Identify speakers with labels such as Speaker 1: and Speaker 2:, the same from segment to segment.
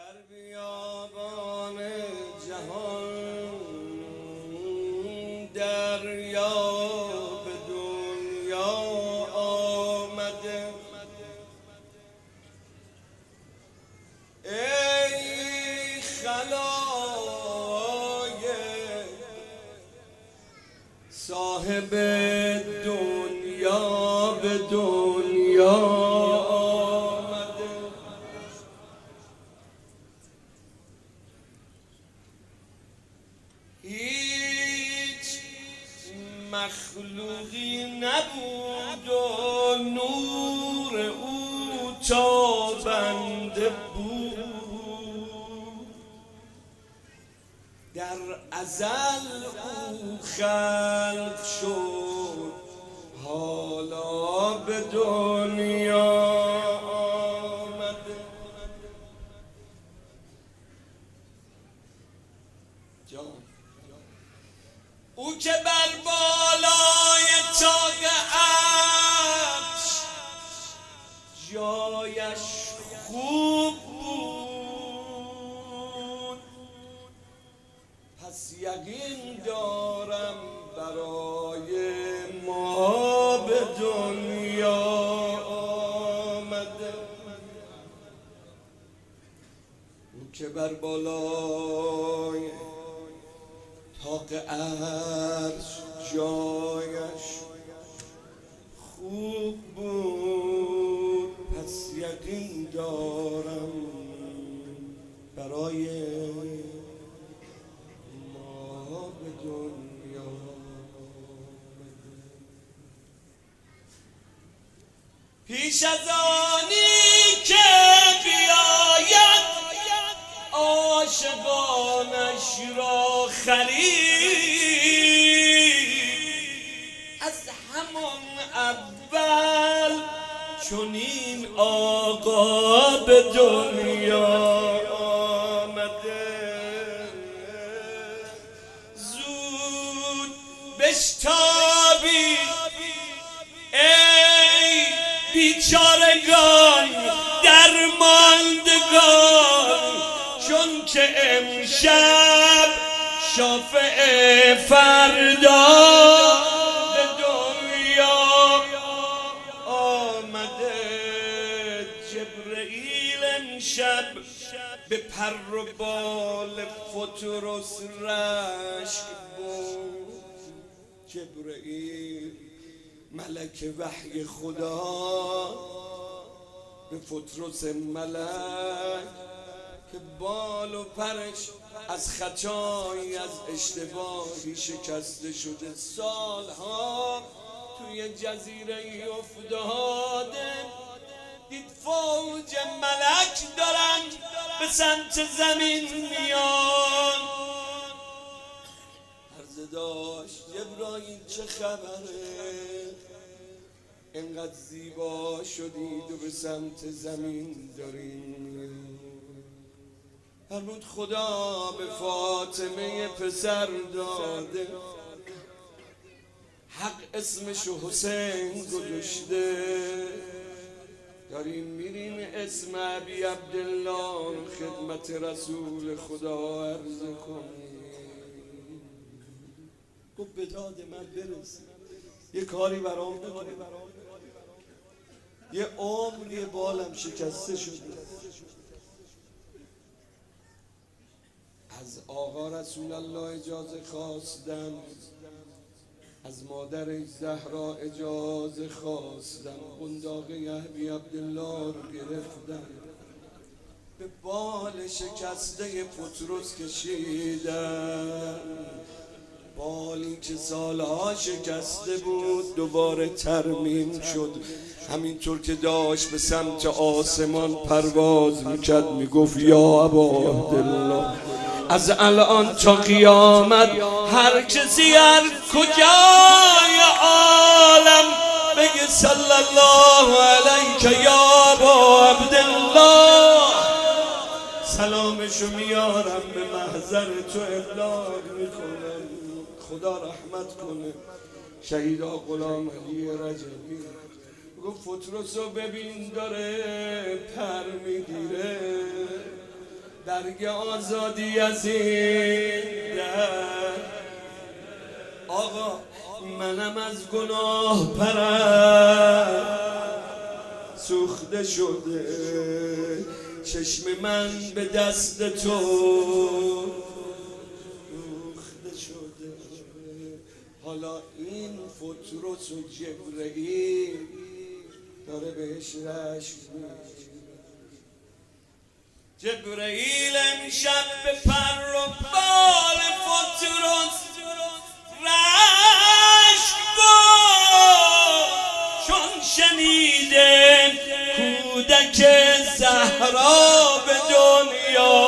Speaker 1: در بیابان جهان دریا به دنیا آمده، ای خلایق صاحب دنیا به دنیا مخلوقی نبود و نور او تابنده بود، در ازل او خلق شد حالا به دنیا آمده. او که بر بالای طاق عرش جایش خوب بود، پس یقین دارم برای ما به دنیا آمده. او که بر بالای طاق عرش جایش خوب بود، پس یقین دارم برای ما به دنیا آمده. پیش از آنی که بیاید عاشقانش را خرید، از همان اول چنین آقا به دنیا آمده. زود بشتابید ای بیچارگان درماندگان، چون که امشب شافع فردا به دنیا آمده. جبرئیل امشب به پر و بال فترس رشک بود. جبرئیل ملک وحی خدا به فترس ملک که بال و پرش از خطایی از اشتباهی شکسته شده، سالها توی جزیره افتاده، دید فوج ملک دارن به سمت زمین میان. عرض داشت جبرائیل چه خبره؟ اینقدر زیبا شدید و به سمت زمین دارین. فرمود خدا به فاطمه پسر داده، حق اسمشو حسین گذاشته، داریم میریم اسم ابی عبدالله خدمت رسول خدا عرض کنیم. گفت به داد من برسی، یه کاری برام بکنی. یه عمر یه بالم شکسته شده، از آقا رسول الله اجازه خواستم، از مادر زهرا اجازه خواستم، قنداق ابی عبدالله رو گرفتم، به بال شکسته پطرس کشیدم. بالی که سالها شکسته بود دوباره ترمیم شد. همینطور که داشت به سمت آسمان پرواز میکرد میگفت یا ابا عبدالله، از الان تا قیامت هر کسی هر کجای عالم بگه صلی الله علیک یا ابا عبدالله، سلامشو میارم به محضر تو ابلاغ میکنم. خدا رحمت کنه شهیدا غلام علی رجبی. گفت فطرس رو ببین داره پر میگیره، برگ آزادی از این در. آقا منم از گناه پرست سوخته شده، چشم من به دست تو دوخته شده. حالا این فترس و جبرئیل داره بهش رشک میشه. جبرئیل امشب به پر و بال فترس رشک بود، چون شنیده کودک زهرا به دنیا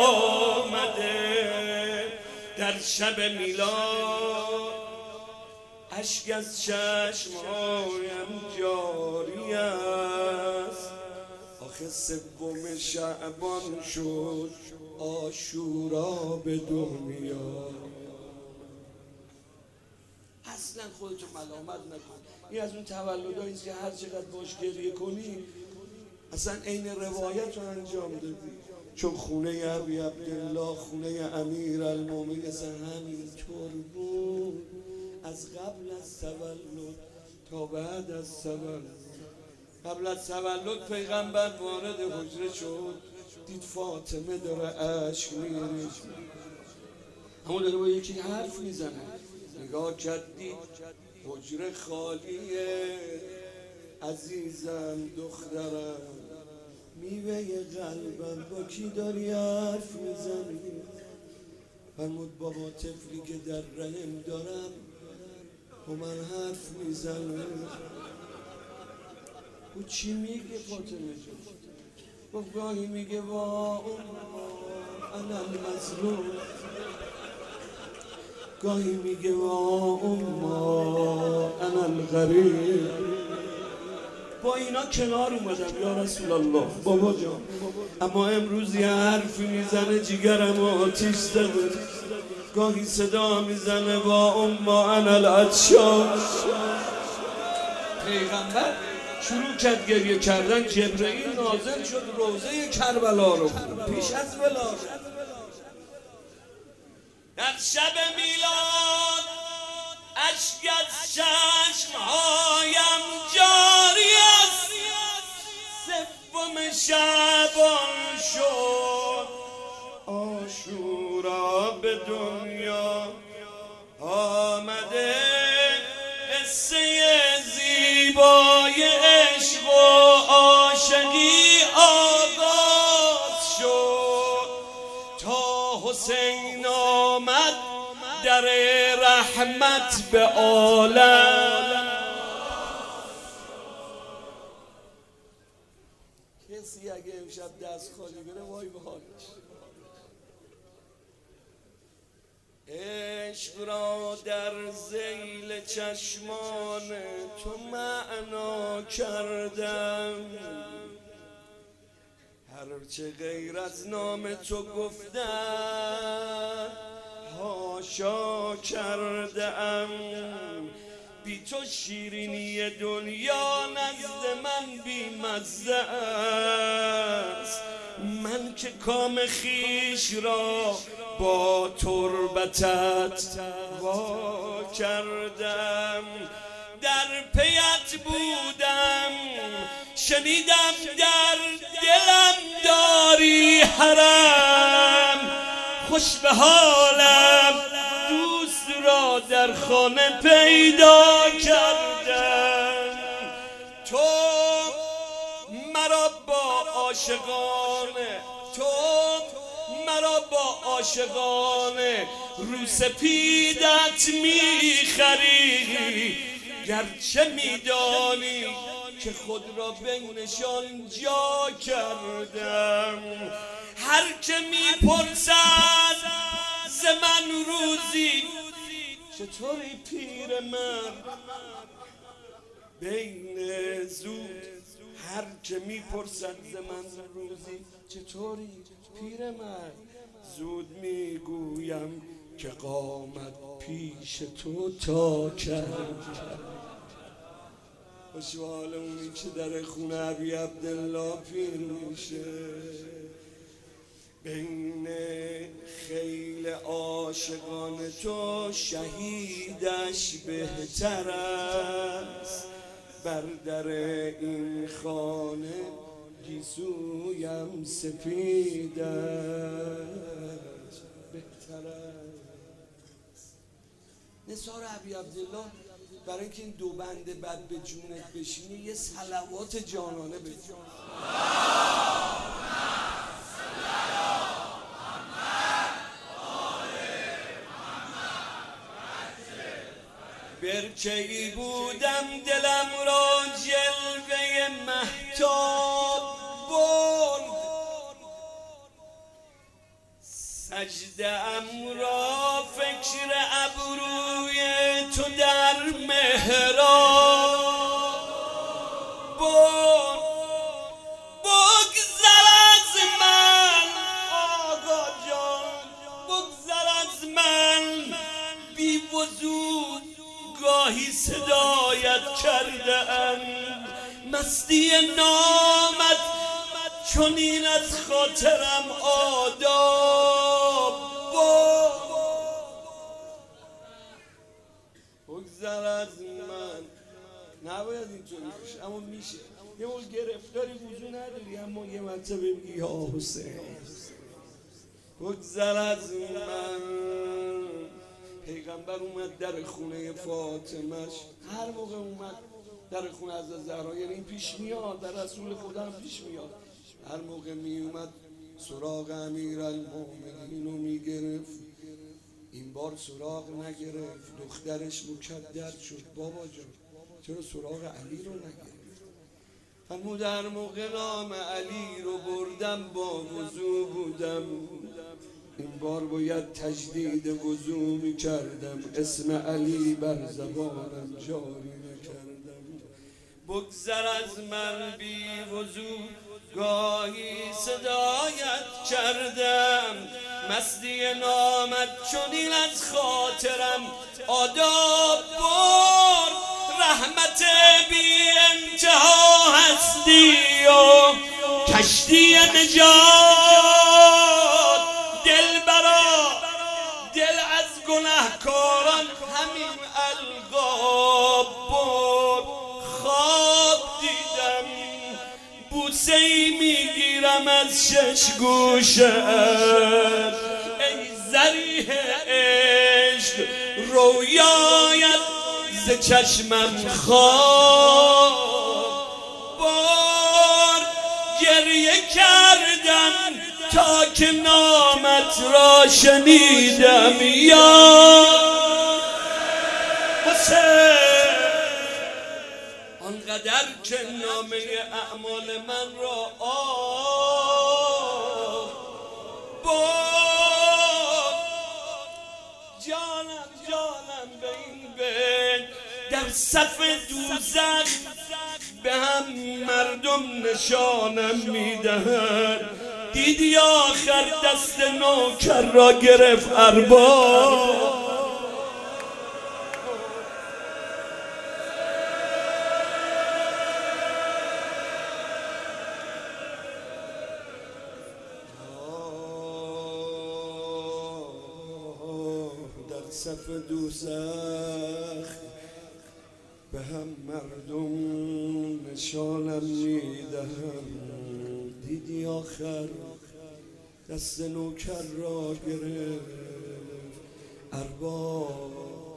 Speaker 1: آمده. در شب میلاد اشک از چشمهایم جاری است. آخه سوم شعبان شد عاشورا به دنیا. اصلا خودتو ملامت نکن. این از اون تولدهایی است که هر چقدر باش گریه کنی اصلا عین روایت رو انجام دادی. چون خونه ابی عبدالله، خونه امیرالمومنین اصلا همینطور بود از قبل از تولد تا بعد از تولد. قبل از تولد پیغمبر وارد حجره شد، دید فاطمه داره اشک میریزه، اما داره با یکی حرف میزنه. نگاه کرد دید حجره خالیه. عزیزم دخترم میوه قلبم با کی داری حرف میزنی؟ فرمود بابا طفلی که در رحم دارم با من حرف میزنه. او چی میگه فاطمه جون؟ گفت گاهی میگه وا انا المظلوم، گاهی میگه وا انا الغریب. با اینا کنار اومدم یا رسول الله بابا جان، اما امروز یه حرفی میزنه جیگرم آتیش زده. گاهی صدا میزنه وا انا العطشان. پیغمبر شروع کرد گریه کردن. جبرئیل نازل شد روضه کربلا رو پیش از ولادت. در شب میلاد اشک از چشمهایم جاری است. سوم شعبان شد عاشورا به دنیا آمده. قصه زیبای عشق و عاشقی آغاز شد تا حسین آمد در رحمت به عالم. کسی اگه امشب دست خالی بره وای به حالش. عشق را در ذیل چشمان تو معنا کردم، هرچه غیر از نام تو گفتم هاشا کردم. بی تو شیرینی دنیا نزد من بی مزه است. من که کام خیش را با تربتت وا کردم. در پیت بودم شنیدم در دلم داری حرم. خوش به حالم دوست را در خانه پیدا کردم. تو مرا با عاشقانه، تو مرا با عاشقانه رو سپیدت میخری. گرچه میدانی که خود را بینشان جا کردم. هر که میپرسد ز من روزی چطوری پیرمرد بین زود. هر که میپرسد ز من روزی چطوری پیرمرد زود میگویم که قامت پیش تو تا کرد. خوشحال اونی که در خونه ابی عبدالله پیر میشه. بین خیل عاشقان تو شهیدش بهتر است، بر در این خانه گیسویم سپید است بهتر است. نثار ابی عبدالله برای اینکه این دو بنده بد به جونت بشینه یه صلوات جانانه بجون. برکه‌ای بودم دلم را جلوه مهتاب برد، سجده‌ام را فکر ابروی تو در محراب برد. بگذر از من آقا جان، بگذر از من بی وجود گاهی صدایت کردم، مستی نامت چنین از خاطرم آداب بگذر از من. نباید اینطوری باشه اما میشه. یه موقع گرفتاری وضو نداری اما یه مرتبه بگی یا حسین بگذر از من. پیغمبر اومد در خونه فاطمهش، هر موقع اومد در خونه از زهرا، یعنی این پیش میاد، در رسول خدا هم پیش میاد، هر موقع می اومد سراغ امیرالمومنین رو میگرفت. این بار سراغ نگرفت، دخترش مکدر شد. بابا جان چرا سراغ علی رو نگرفت؟ فرمود در موقع نام علی رو بردم با وضو بودم، این بار باید تجدید وضو میکردم، اسم علی بر زبانم جاری نکردم. بگذر از من بی وضو گاهی صدایت کردم، مستی نامت چنین از خاطرم آداب برد. رحمت بی انتها هستی و کشتی نجات، دل برا دل از گناهکاران همین القاب برد. خواب دیدم بوسه‌ای میگیرم از شش گوشت، ای ذریح عشق رویایت ز چشمم خواب برد. گریه کردم تا که نامت را شنیدم یا حسین، آنقدر که نامه اعمال من را آب برد. جانم جانم به این بین در صف دوزخ به هم مردم نشانم میدهند. دیدی آخر دست نوکر را گرفت ارباب، در صف دوزخ به هم مردم نشانم میدهند. دیدی آخر دست نوکر را گرفت ارباب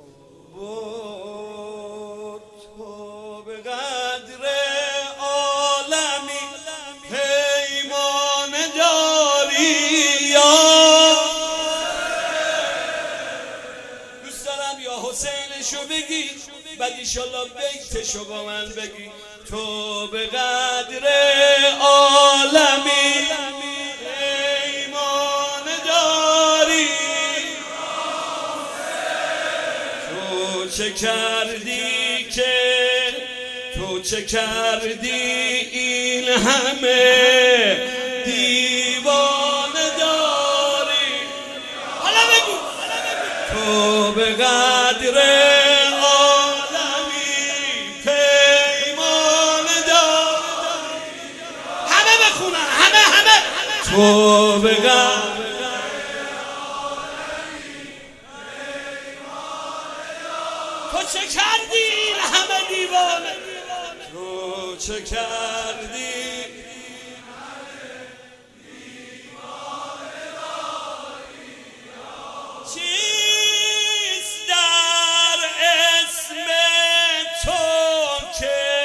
Speaker 1: بود. تو به قدر عالمی پیمان داری یا دوست دارم یا حسینشو بگی بعد ایشالله بیتشو با من بگی. تو به قدر عالمی پیمان داری، تو چه کردی که تو چه کردی این همه دیوانه داری. حالا بگو تو به قدر تو به غم تو چه کردی این همه دیوانه تو چه کردی چیست در اسم تو که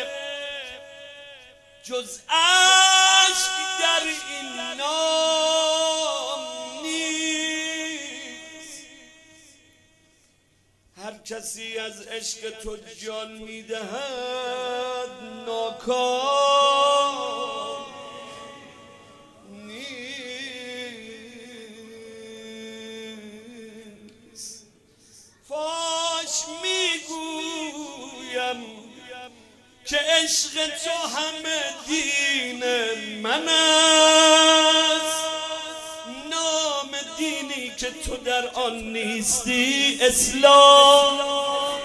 Speaker 1: جز عشق در این نام نیست هر کسی از عشق تو جان میدهد ناکام نیست فاش میگویم که عشق تو همه دین من است نام دینی که تو در آن نیستی اسلام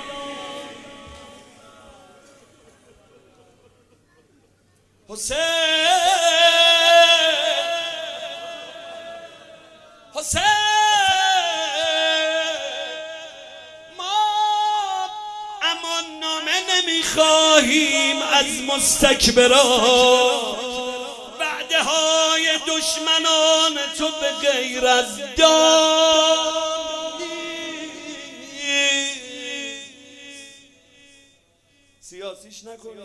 Speaker 1: حسین حسین نمیخواهیم از مستکبران وعده های دشمنان تو به غیر از دام سیاسیش نکنی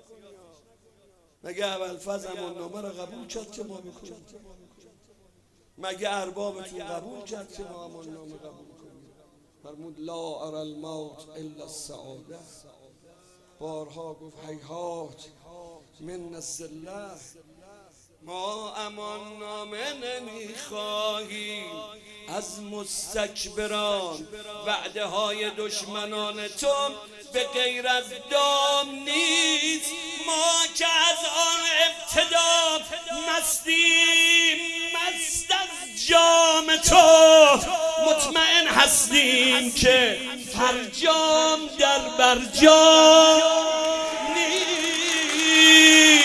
Speaker 1: مگه ابوالفضل امان‌نامه را قبول کرد که ما بکنیم مگه اربابتون قبول کرد که ما امان‌نامه قبول کنیم فرمود لا اری الموت الا السعاده بارها گفت هیهات من الذله ما امان نامه نمیخواهیم از مستکبران وعده های دشمنان تو به غیر از دام نیست ما که از آن ابتدا مستیم مست از جام تو مطمئن هستیم که فرجام در برجام نیست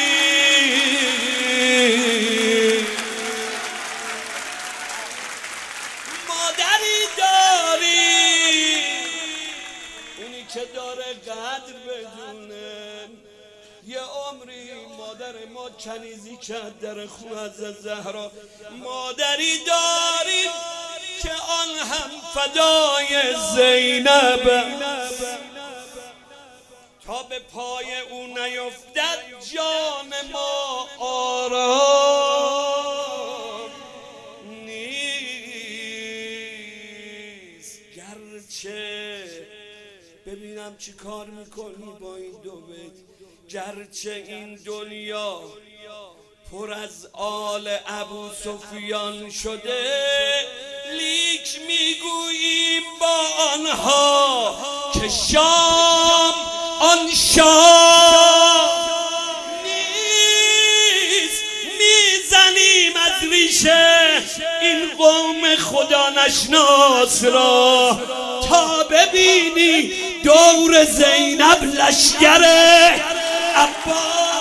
Speaker 1: مادری داری اونی که داره قدر بدونه یه عمری مادر ما کنیزی کرد در خون از زهرا مادری داریم که آن هم فدای زینب تا به پای او نیفتد جان ما آرام نیست گرچه ببینم چی کار میکنی با این دو بیت گرچه این دنیا پر از آل ابو سفیان شده لیک میگوییم با آنها که شام آن شام نیست میزنیم از ریشه این قوم خدا نشناس را تا ببینی دور زینب لشگر عباس